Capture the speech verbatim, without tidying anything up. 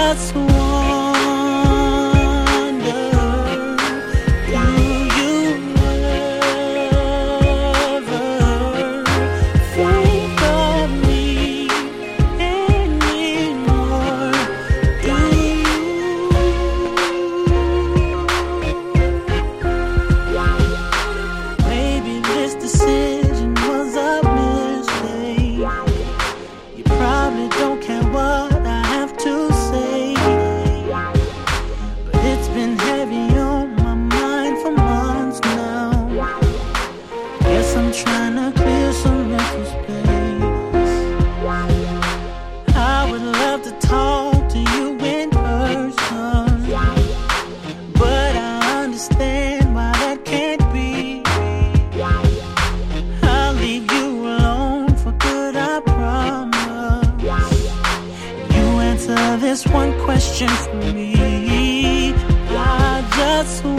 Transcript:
just wonder, do you ever think of me anymore? Do you? Maybe this decision was a mistake. You probably don't care what I have to say, but it's been heavy on my mind for months now. Guess I'm trying to clear some mental space. I would love to talk to you in person, but I understand why that can't be. I'll leave you alone for good, I promise. You answer this one question for me. I just